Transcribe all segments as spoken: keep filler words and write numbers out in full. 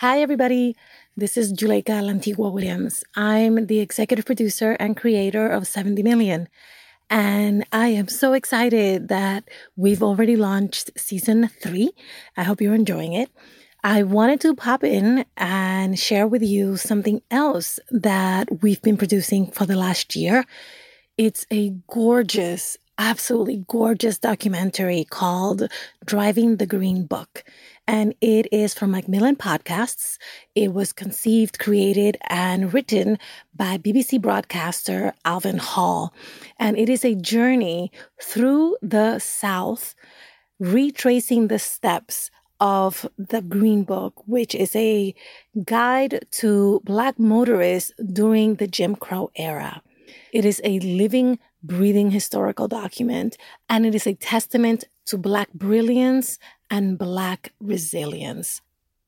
Hi, everybody. This is Juleyka Lantigua Williams. I'm the executive producer and creator of seventy million. And I am so excited that we've already launched season three. I hope you're enjoying it. I wanted to pop in and share with you something else that we've been producing for the last year. It's a gorgeous, absolutely gorgeous documentary called Driving the Green Book. And it is from Macmillan Podcasts. It was conceived, created, and written by B B C broadcaster Alvin Hall. And it is a journey through the South, retracing the steps of the Green Book, which is a guide to Black motorists during the Jim Crow era. It is a living, breathing historical document, and it is a testament to Black brilliance and Black resilience.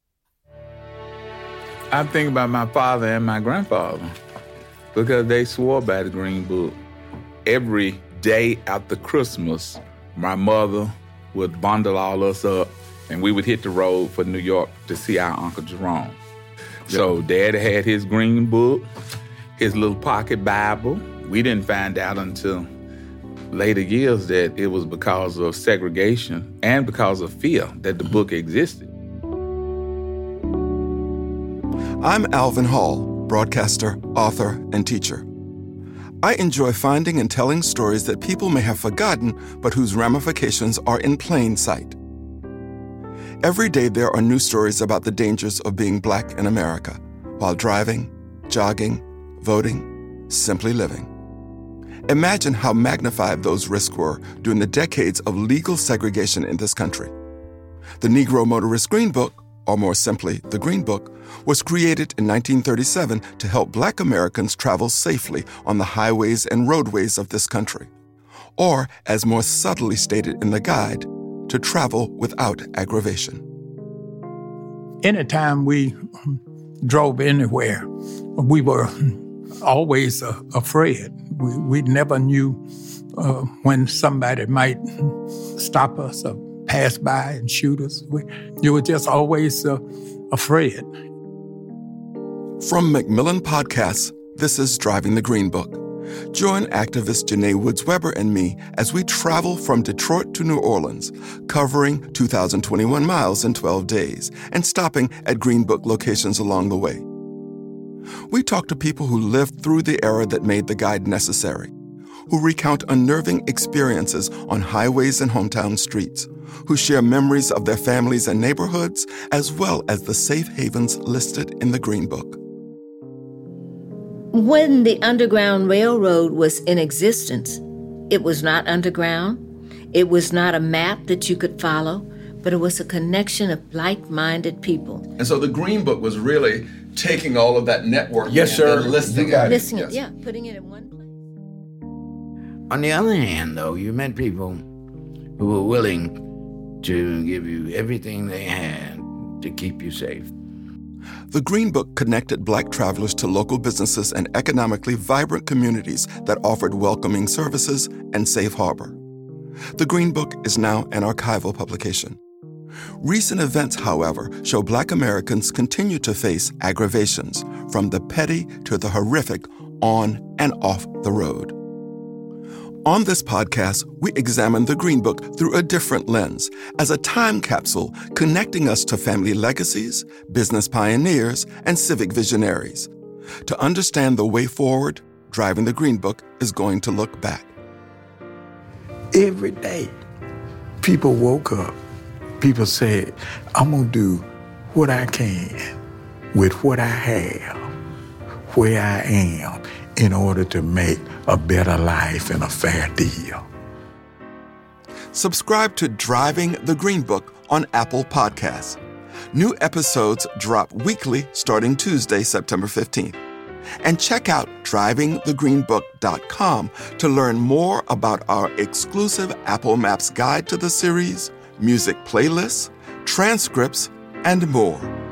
I think about my father and my grandfather because they swore by the Green Book. Every day after Christmas, my mother would bundle all us up and we would hit the road for New York to see our Uncle Jerome. Yep. So Dad had his Green Book, his little pocket Bible. We didn't find out until later years that it was because of segregation and because of fear that the book existed. I'm Alvin Hall, broadcaster, author, and teacher. I enjoy finding and telling stories that people may have forgotten, but whose ramifications are in plain sight. Every day there are new stories about the dangers of being Black in America, while driving, jogging, voting, simply living. Imagine how magnified those risks were during the decades of legal segregation in this country. The Negro Motorist Green Book, or more simply, the Green Book, was created in nineteen thirty-seven to help Black Americans travel safely on the highways and roadways of this country. Or, as more subtly stated in the guide, to travel without aggravation. Anytime we drove anywhere, we were always uh, afraid. We, we never knew uh, when somebody might stop us or pass by and shoot us. We, you were just always uh, afraid. From Macmillan Podcasts, this is Driving the Green Book. Join activist Janae Woods-Weber and me as we travel from Detroit to New Orleans, covering two thousand twenty-one miles in twelve days and stopping at Green Book locations along the way. We talk to people who lived through the era that made the guide necessary, who recount unnerving experiences on highways and hometown streets, who share memories of their families and neighborhoods, as well as the safe havens listed in the Green Book. When the Underground Railroad was in existence, it was not underground. It was not a map that you could follow, but it was a connection of like-minded people. And so the Green Book was really taking all of that network yes, sir. and listing it. Listing yes. it, yeah, putting it in one place. On the other hand, though, you met people who were willing to give you everything they had to keep you safe. The Green Book connected Black travelers to local businesses and economically vibrant communities that offered welcoming services and safe harbor. The Green Book is now an archival publication. Recent events, however, show Black Americans continue to face aggravations, from the petty to the horrific, on and off the road. On this podcast, we examine the Green Book through a different lens, as a time capsule connecting us to family legacies, business pioneers, and civic visionaries. To understand the way forward, Driving the Green Book is going to look back. Every day, people woke up. People said, I'm going to do what I can with what I have, where I am, in order to make a better life and a fair deal. Subscribe to Driving the Green Book on Apple Podcasts. New episodes drop weekly starting Tuesday, September fifteenth. And check out driving the green book dot com to learn more about our exclusive Apple Maps guide to the series, music playlists, transcripts, and more.